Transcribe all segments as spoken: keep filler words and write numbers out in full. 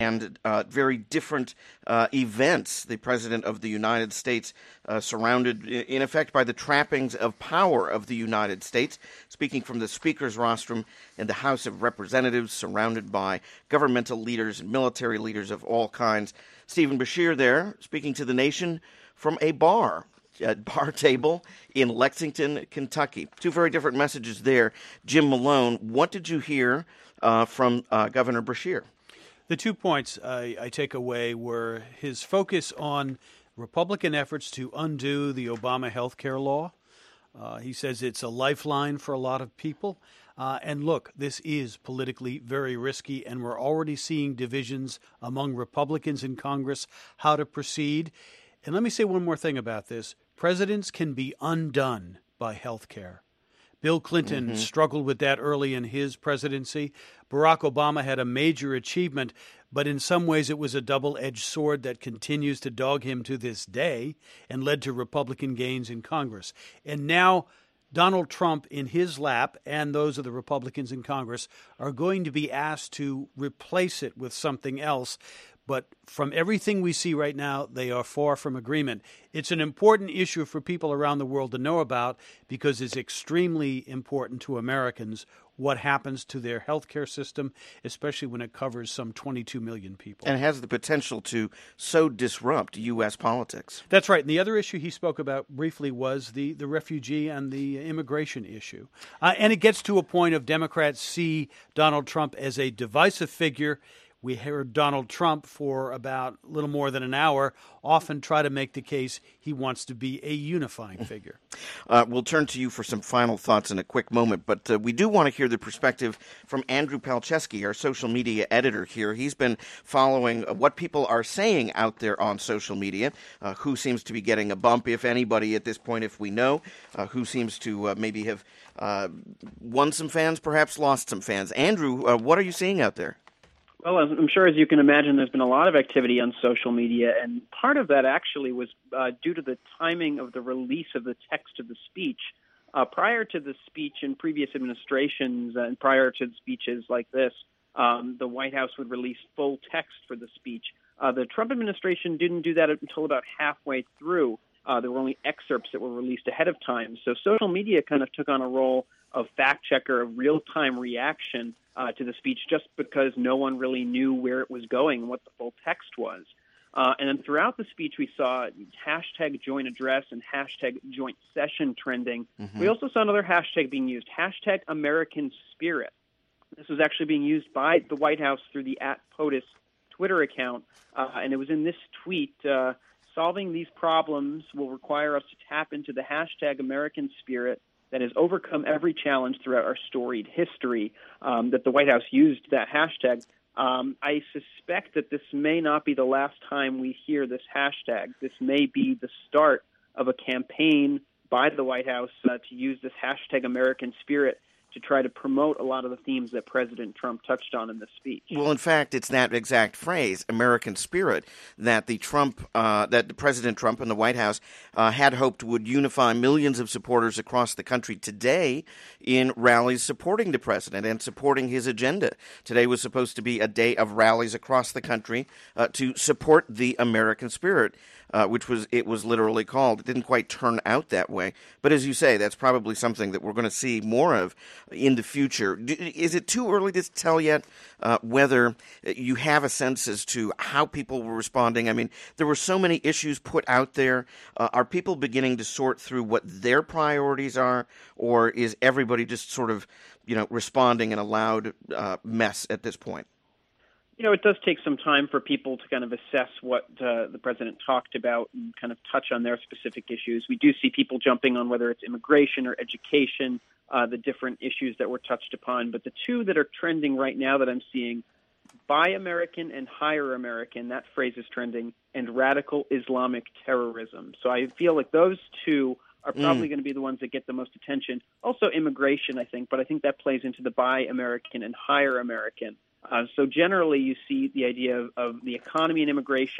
and uh, very different uh, events. The President of the United States uh, surrounded, in effect, by the trappings of power of the United States, speaking from the Speaker's rostrum in the House of Representatives, surrounded by governmental leaders and military leaders of all kinds. Stephen Beshear there, speaking to the nation from a bar. A bar table in Lexington, Kentucky. Two very different messages there. Jim Malone, what did you hear uh, from uh, Governor Beshear? The two points I, I take away were his focus on Republican efforts to undo the Obama health care law. Uh, he says it's a lifeline for a lot of people. Uh, and look, this is politically very risky, and we're already seeing divisions among Republicans in Congress how to proceed. And let me say one more thing about this. Presidents can be undone by health care. Bill Clinton mm-hmm. struggled with that early in his presidency. Barack Obama had a major achievement, but in some ways it was a double-edged sword that continues to dog him to this day and led to Republican gains in Congress. And now Donald Trump in his lap and those of the Republicans in Congress are going to be asked to replace it with something else. But from everything we see right now, they are far from agreement. It's an important issue for people around the world to know about because it's extremely important to Americans what happens to their health care system, especially when it covers some twenty-two million people. And has the potential to so disrupt U S politics. That's right. And the other issue he spoke about briefly was the, the refugee and the immigration issue. Uh, and it gets to a point of Democrats see Donald Trump as a divisive figure. We heard Donald Trump for about a little more than an hour often try to make the case he wants to be a unifying figure. Uh, we'll turn to you for some final thoughts in a quick moment, but uh, we do want to hear the perspective from Andrew Palczewski, our social media editor here. He's been following uh, what people are saying out there on social media, uh, who seems to be getting a bump, if anybody at this point, if we know, uh, who seems to uh, maybe have uh, won some fans, perhaps lost some fans. Andrew, uh, what are you seeing out there? Well, I'm sure, as you can imagine, there's been a lot of activity on social media, and part of that actually was uh, due to the timing of the release of the text of the speech. Uh, prior to the speech in previous administrations and prior to speeches like this, um, the White House would release full text for the speech. Uh, the Trump administration didn't do that until about halfway through. Uh, there were only excerpts that were released ahead of time. So social media kind of took on a role of fact-checker, of real-time reaction uh, to the speech just because no one really knew where it was going and what the full text was. Uh, and then throughout the speech, we saw hashtag joint address and hashtag joint session trending. Mm-hmm. We also saw another hashtag being used, hashtag American Spirit. This was actually being used by the White House through the at POTUS Twitter account. Uh, and it was in this tweet, uh, solving these problems will require us to tap into the hashtag American Spirit that has overcome every challenge throughout our storied history, um, that the White House used that hashtag. Um, I suspect that this may not be the last time we hear this hashtag. This may be the start of a campaign by the White House uh, to use this hashtag American Spirit to try to promote a lot of the themes that President Trump touched on in this speech. Well, in fact, it's that exact phrase, American Spirit, that the Trump, uh, that President Trump and the White House uh, had hoped would unify millions of supporters across the country today in rallies supporting the president and supporting his agenda. Today was supposed to be a day of rallies across the country uh, to support the American Spirit. Uh, which was it was literally called. It didn't quite turn out that way. But as you say, that's probably something that we're going to see more of in the future. Do, is it too early to tell yet uh, whether you have a sense as to how people were responding? I mean, there were so many issues put out there. Uh, are people beginning to sort through what their priorities are, or is everybody just sort of, you know, responding in a loud uh, mess at this point? You know, it does take some time for people to kind of assess what uh, the president talked about and kind of touch on their specific issues. We do see people jumping on whether it's immigration or education, uh, the different issues that were touched upon. But the two that are trending right now that I'm seeing, Buy American and Hire American, that phrase is trending, and radical Islamic terrorism. So I feel like those two are probably mm. going to be the ones that get the most attention. Also immigration, I think, but I think that plays into the Buy American and Hire American. Uh, so generally, you see the idea of, of the economy and immigration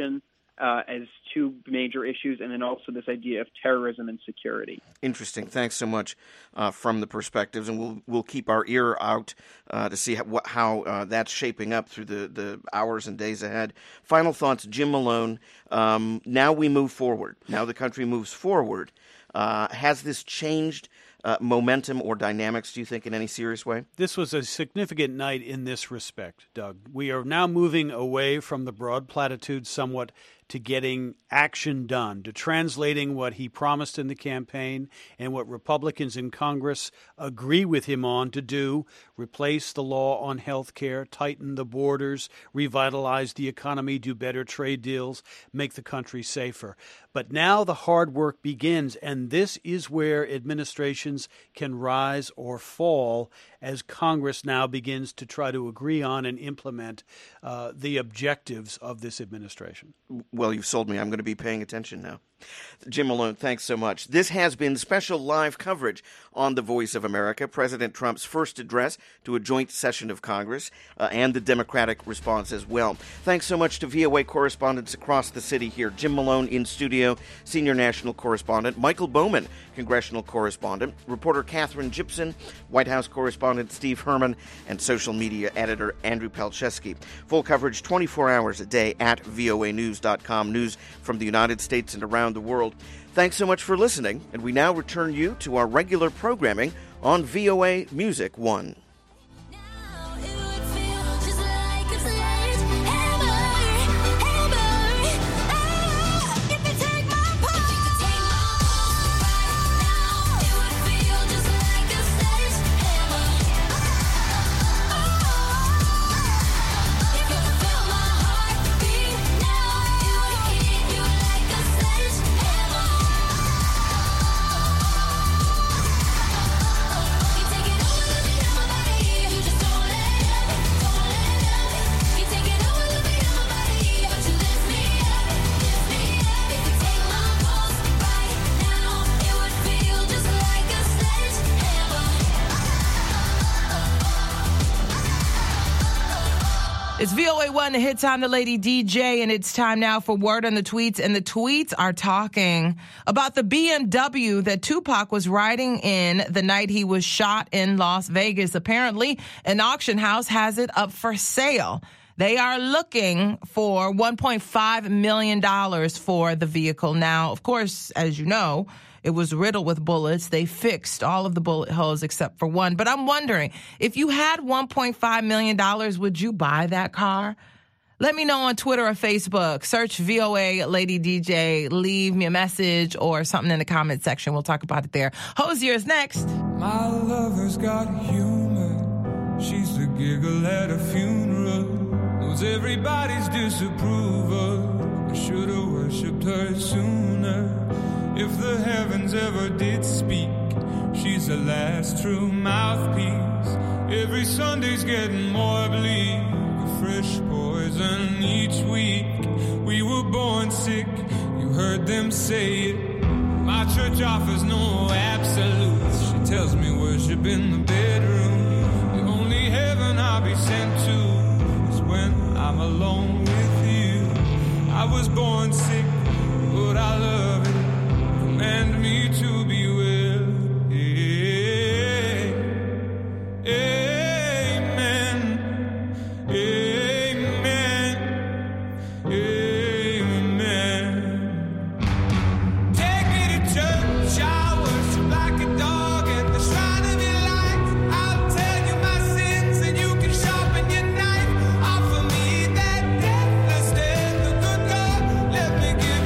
uh, as two major issues, and then also this idea of terrorism and security. Interesting. Thanks so much uh, from the perspectives, and we'll we'll keep our ear out uh, to see how, what, how uh, that's shaping up through the, the hours and days ahead. Final thoughts, Jim Malone. Um, now we move forward. Now the country moves forward. Uh, has this changed uh, momentum or dynamics, do you think, in any serious way? This was a significant night in this respect, Doug. We are now moving away from the broad platitudes somewhat to getting action done, to translating what he promised in the campaign and what Republicans in Congress agree with him on to do: replace the law on health care, tighten the borders, revitalize the economy, do better trade deals, make the country safer. But now the hard work begins, and this is where administrations can rise or fall as Congress now begins to try to agree on and implement uh, the objectives of this administration. Well, you've sold me. I'm going to be paying attention now. Jim Malone, thanks so much. This has been special live coverage on The Voice of America, President Trump's first address to a joint session of Congress, uh, and the Democratic response as well. Thanks so much to V O A correspondents across the city here. Jim Malone in studio, senior national correspondent. Michael Bowman, congressional correspondent. Reporter Catherine Gibson, White House correspondent Steve Herman, and social media editor Andrew Palczewski. Full coverage twenty-four hours a day at V O A news dot com. News from the United States and around the world. Thanks so much for listening, and we now return you to our regular programming on V O A Music One. It's V O A one, the hits. I'm the Lady D J, and it's time now for Word on the Tweets. And the tweets are talking about the B M W that Tupac was riding in the night he was shot in Las Vegas. Apparently, an auction house has it up for sale. They are looking for one point five million dollars for the vehicle. Now, of course, as you know, it was riddled with bullets. They fixed all of the bullet holes except for one. But I'm wondering, if you had one point five million dollars, would you buy that car? Let me know on Twitter or Facebook. Search V O A Lady D J. Leave me a message or something in the comment section. We'll talk about it there. Hosier is next. My lover's got humor. She's the giggle at a funeral. Knows everybody's disapproval. I should have worshipped her sooner. If the heavens ever did speak, she's the last true mouthpiece. Every Sunday's getting more bleak, a fresh poison each week. We were born sick, you heard them say it. My church offers no absolutes. She tells me worship in the bedroom. The only heaven I'll be sent to is when I'm alone with you. I was born sick, but I love it. Command me to be well. Yeah. Amen. Amen. Amen. Take me to church. I worship like a dog at the shrine of your light. I'll tell you my sins and you can sharpen your knife. Offer me that deathless death, the good God. Let me give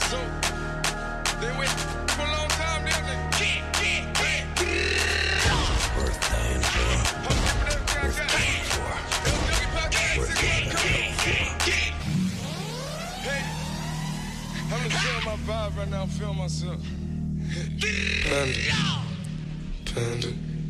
So, they wait for a long time, then they get, get, get. Worth dying for. Worth dying for. Worth dying for. Hey, I'm gonna feel my vibe right now, feel myself. Panda, panda,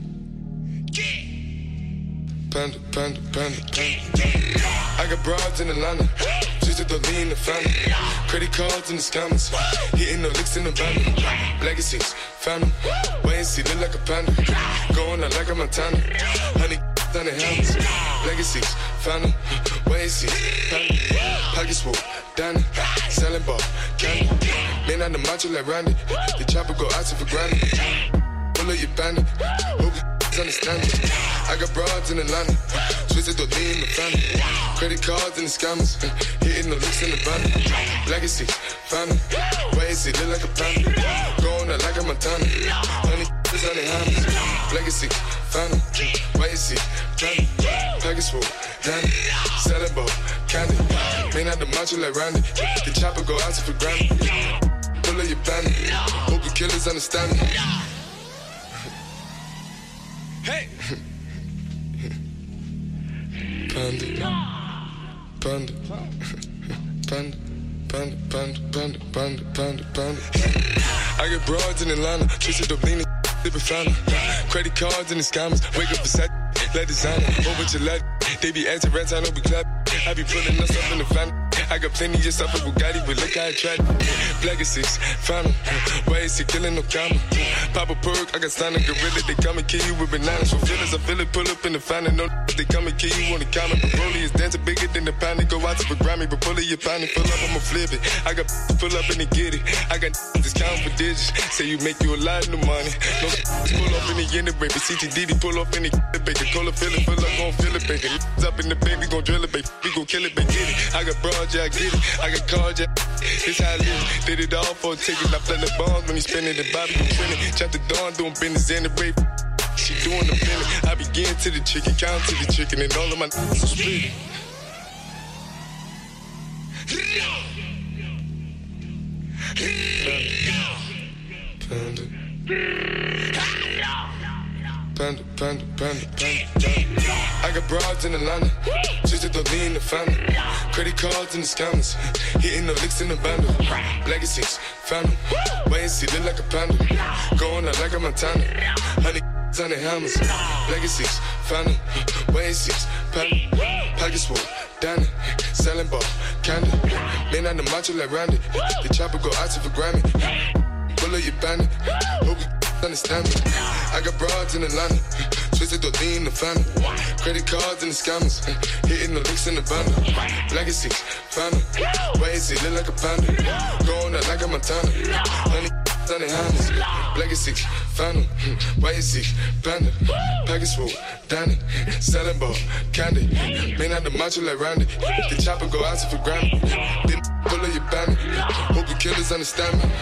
panda, panda, panda, panda. I got broads in Atlanta, just at the lean the family. Credit cards in the scammers, hitting the licks in the van. Legacies, family, wait and see, look like a panda. Going out like a Montana, honey on the helmets. Legacies, family, wait and see, family. Pockets full, Danny, selling ball, candy. Man on the macho like Randy, the chopper go out for granted. Pull up your bandit, hope you understand it. I got broads in Atlanta, twisted the lean in the family. Credit cards and the scammers, hitting the licks in the van. Legacy, family, wait and see, look like a panda. Going out like a Montana, honey on the helmets. Legacy, family, wait and see, family. Package full, Danny, selling ball, candy. Man out the macho like Randy, the chopper go out for granted. Pull up your bandit, hope the killers understand me. Hey! Panda, panda, panda, panda, panda, panda, panda, panda, panda. I get broads in Atlanta, twisted up lean, sipping fountain. Credit cards and the scammers, wake up beside, let designer, whole bunch of lead. They be answering rats, I don't be clap. I be pulling us up in the family. I got plenty just up with Bugatti, but look how I tried. Black is six, found him. Why is he killing no comma? Pop a perk, I got signed a gorilla. They come and kill you with bananas for feelings. I feel it, pull up in the fountain. No, they come and kill you on the counter. But Broly is dancing bigger than the pound. They go out to the Grammy, but pull it, you pound it. Pull up, I'ma flip it. I got pull up and they get it. I got discount for digits. Say you make you a lot of money. No, pull up in the end, baby. C T D D, pull up in the baby. Cola, fill it, fill up, gon' fill it, baby. Up in the baby, gon' drill it, baby. We gon' kill it, baby. Get it. I got broad, yeah, I get it. I got cards, yeah. It's how I live. Did it all for a ticket. I play the bombs when he spinning the Bobby, you trending. Chop the dawn, doing business in the rape. She doing the feeling. I begin to the chicken, count to the chicken, and all of my n***s are split. Panda. Panda, panda, panda, panda, panda. I got broads in Atlanta, just at the lean the family. Credit cards and the scammers, hitting the licks in the bundle. Legacies, family, wait and see, look like a panda. Going out like a Montana, honey on the helmets. Legacies, family, wait and see, panda. Pockets full, Danny, selling ball, candy. Man on the macho like Randy, the chopper go out to for Grammy. Pull up your bandit, hope you understand me. I got broads in Atlanta, twisted the lean in the family. Credit cards and the scammers, hitting the licks in the bundle. Legacy, family, wait and see, look like a panda. Going out like a Montana, honey on the helmets. Legacy, family, wait and see, panda. Package full, Danny, selling ball, candy. Man out the macho like Randy, the chopper go out to for Grammy. Then pull up your bandit, hope the killers understand me.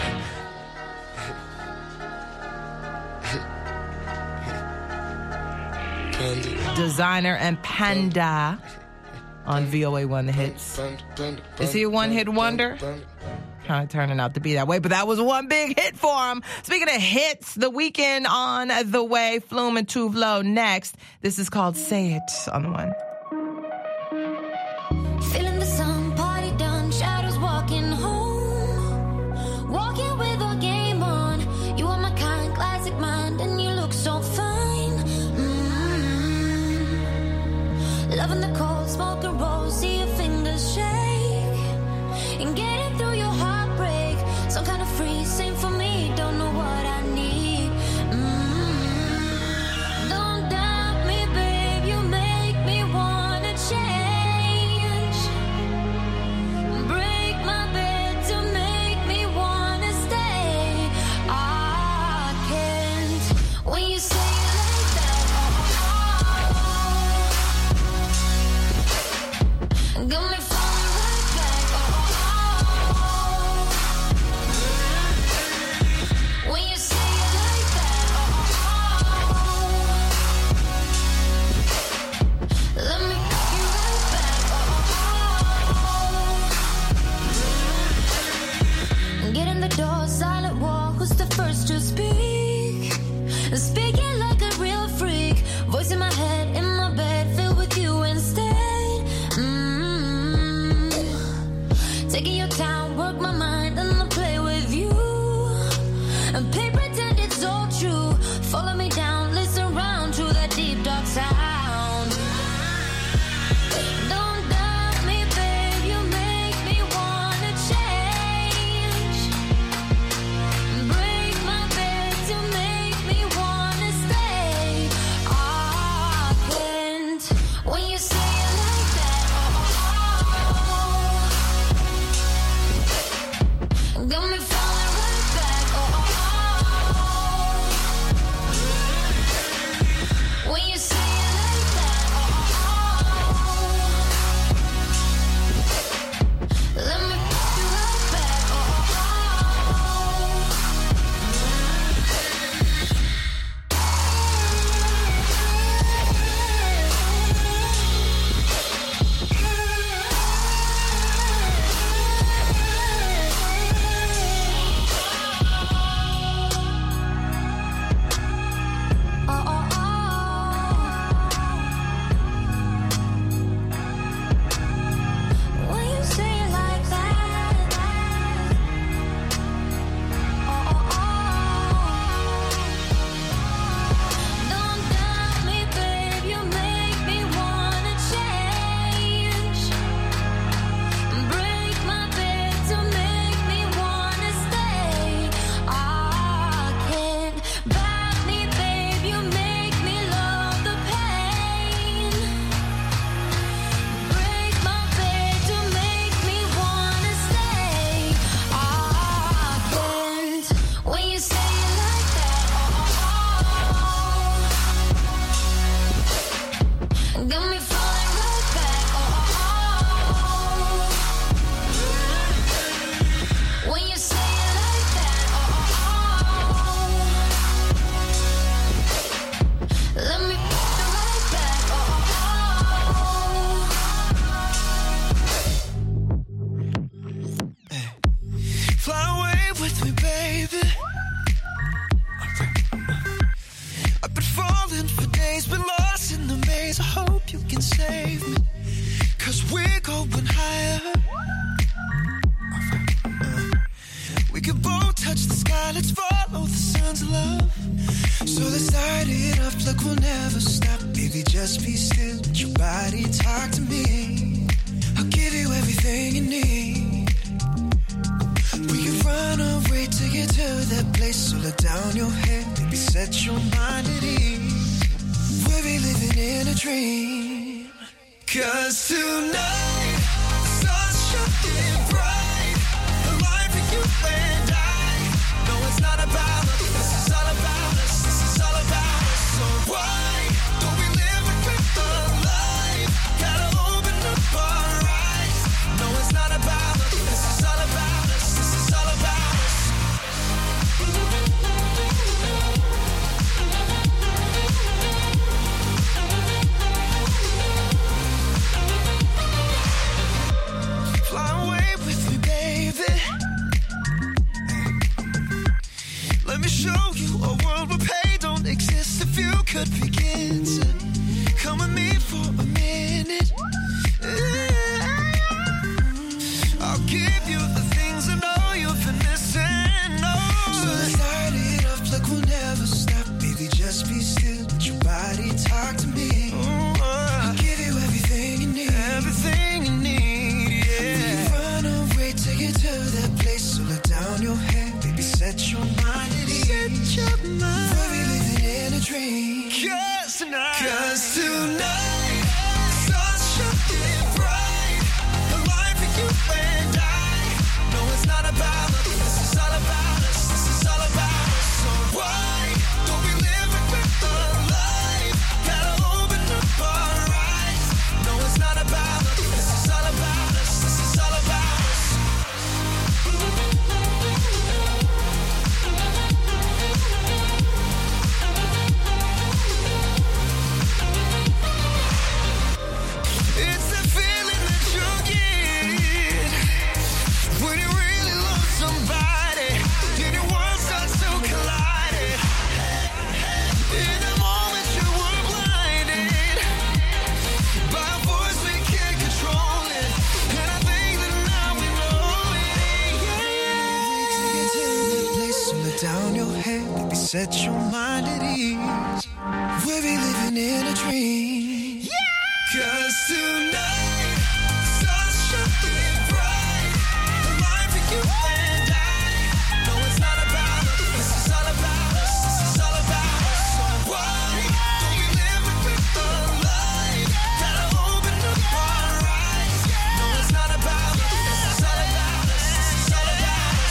Designer and Panda on V O A one The Hits. Is he a one-hit wonder? Kind of turning out to be that way, but that was one big hit for him. Speaking of hits, The Weeknd on the way. Flume and Too Low next. This is called Say It on the one. Feeling the sun, party done, shadows walking home. Walking with a game on. You are my kind, classic mind, and you look so fine. Mm-hmm. Loving the cold, smoking rolls, see your fingers shake. And getting through your heartbreak. Some kind of free, same for me, don't know what I need. Mm-hmm. Don't doubt me, babe, you make me wanna change. Break my bed to make me wanna stay. I can't when you say it like that. Oh, got me falling right back. Oh, Taking your time, work my mind, and I'll play with you. And play pretend it's all true. Follow me down, listen round to that deep dark sound. Don't doubt me, babe, you make me wanna change. Break my bed to make me wanna stay. I can't when you say it like that. Oh, got me falling right back. Oh, when you say it like that. Oh, let me put you right back. When you say it like that. Don't doubt me, babe, you make me wanna change. Break my bed to make me wanna stay. I can't bite me, babe, you make me love the pain. Break my bed to make me wanna stay. I can't when you say it like that. Oh, got me falling right back. Oh, when you say it like that. Oh, let me put you right back. Fly away with me, baby. I've been falling for days, been lost in the maze. I hope you can save me, cause we're going higher. We can both touch the sky, let's follow the sun's love. So let's start it up like we'll never stop. Baby, just be still, let your body talk to me. I'll give you everything you need. We can run away to get to that place. So let down your head, baby, set your mind at ease. We'll be living in a dream. Cause tonight, the sun's shining bright. The life of you and I. No, it's not about us, this is all about us. This is all about us. So why don't we live it with the life? Gotta open up our eyes. No, it's not about us, this is all about us. This is all about us. Fly away with me, baby. Let me show you a world where pain don't exist. If you could begin to come with me for a minute, I'll give you the things I know you've been missing. Oh. So let's start it up like we'll never stop. Baby, just be still, let your body talk to me. I'll give you everything you need. Everything you need, yeah. We can run away to get to that place. So let down your head, baby, set your mind at ease. Set your mind. We'll be living in a dream. Cause tonight, Cause tonight, the sun's shining bright. The life of you and I. No, it's not about us, this is all set your mind at ease. We'll be living in a dream. Yeah! 'Cause tonight, the sun's shining bright. The light for you and I. No, it's not about us. This is all about us. This is all about us. So why don't we live it with the light? Gotta open up our eyes. No, it's not about us. This is all about us. This is all about us.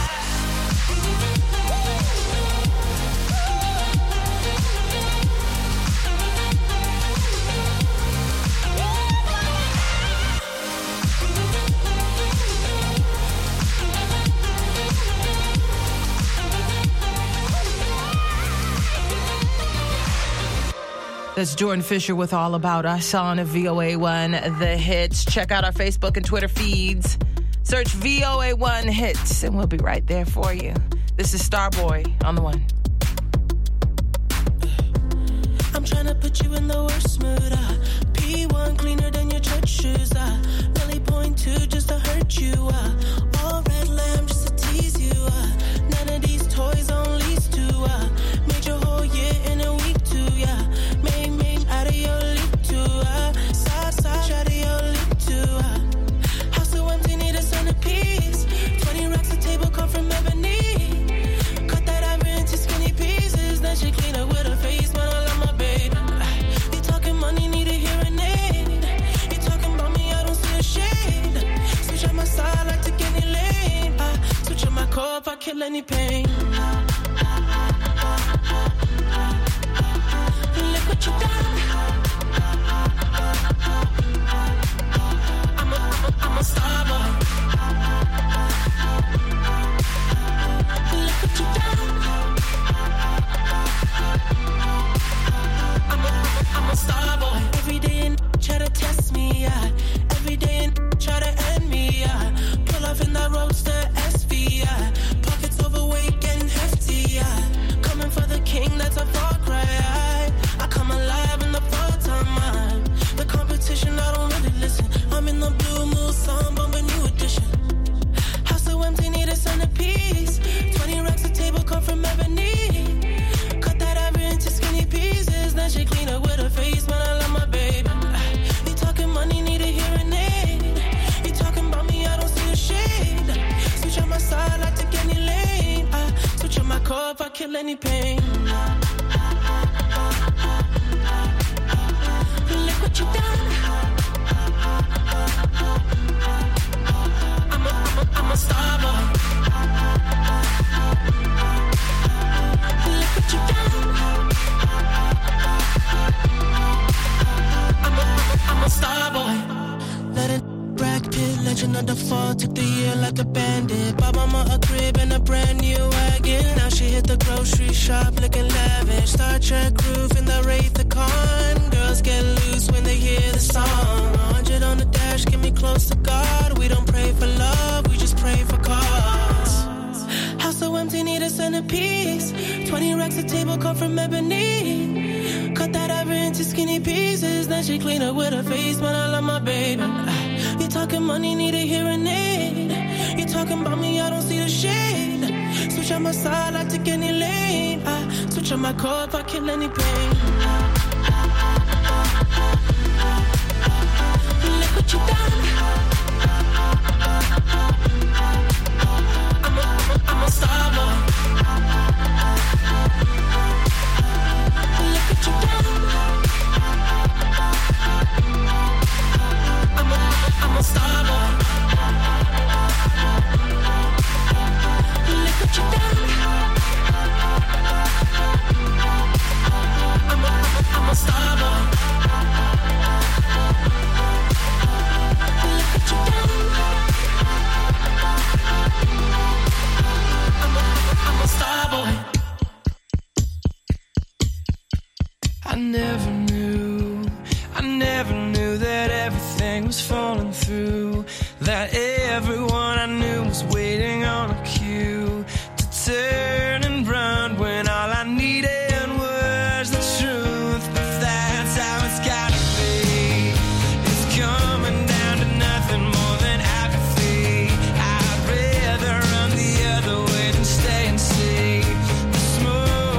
That's Jordan Fisher with All About Us on V O A one The Hits. Check out our Facebook and Twitter feeds. Search V O A one Hits, and we'll be right there for you. This is Starboy on the one. I'm trying to put you in the worst mood. Uh, P one cleaner than your church shoes. Uh, Millie point two just to hurt you. Uh, all red lamb just to tease you. Uh, none of these toys on lease to. Uh, made your whole year in a week too. Yeah, made made out of your league too. Uh, side side out of your league too. Uh, house so empty, need a centerpiece. Twenty racks a table come from ebony. Cut that ivory into skinny pieces. Then she clean up with her face, man. I love my baby. You talking money, need a hearing aid. You talking about me, I don't see a shade. Switch on my side, like take any lane. I switch on my core if I kill any pain. Look what you done. I'm a, I'm a, I'm a star boy. Look what you done. I'm a, I'm a, I'm a star boy. Every day and try to test me, yeah. Every day and try to end me, yeah. Pull off in that roadster S V, yeah. Pockets overweight getting hefty, yeah. Coming for the king, that's a far cry. I, I come alive in the fall time, man. The competition, I don't really listen. I'm in the blue moon, song, bumping new edition. House so empty, need a centerpiece. Twenty racks a table come from ebony. Cut that ivory into skinny pieces. Then she clean up with her face, man. I love my baby. You talking money, need a hearing aid. You talking about me, I don't see a shade. Switch on my side, I take any lane. I switch on my core if I kill any pain. Look what you done. I'm a, I'm a, I'm a star boy. Look what you done. I'm a, I'm a, I'm a star boy. Let it Brad Pitt, legend of the fall. Took the year like a bandit. Bought mama a crib and a brand new wagon. Now she hit the grocery shop looking lavish. Star Trek roof in the Wraith the Con. Girls get loose when they hear the song. one hundred on the dash, get me close to God. We don't pray for love, we just pray for cause. House so empty, need a centerpiece. Twenty racks a table come from ebony. Cut that ivory into skinny pieces. Then she clean up with her face, man. I love my baby. You talking money, need a hearing aid. You talking about me, I don't see the shade. Switch on my side, I take any lane. I switch on my core if I kill any pain. Look what you done. I'm a, I'm a, I'm a star boy. Look what you done. I'm a, I'm a star boy. Look what you done. I'm a, I'm a star boy. Look what you done. I'm a, I'm a star boy. I never knew, I never knew that everything was falling through. That everyone I knew was waiting on a cue to turn and run when all I needed was the truth. But that's how it's gotta be. It's coming down to nothing more than apathy. I'd rather run the other way than stay and see the smoke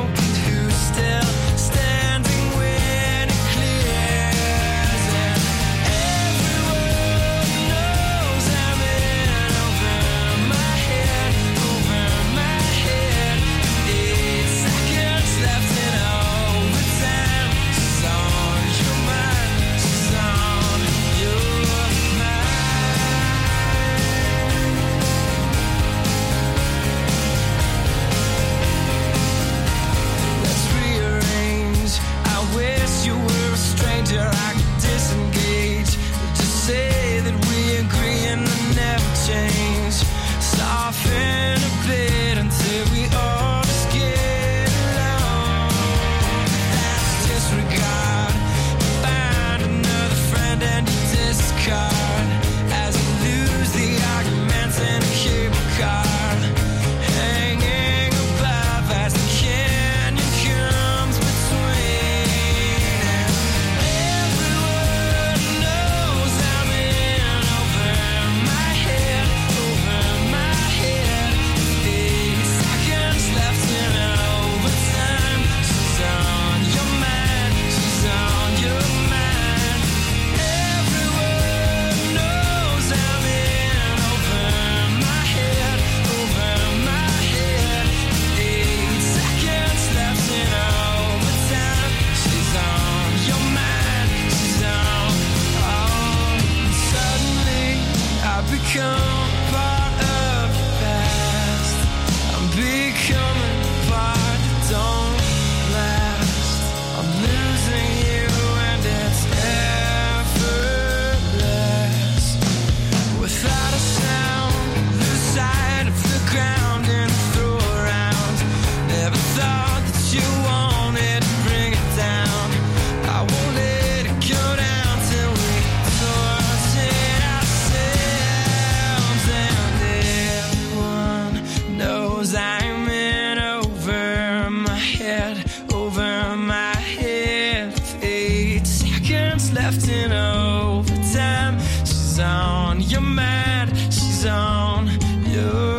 door.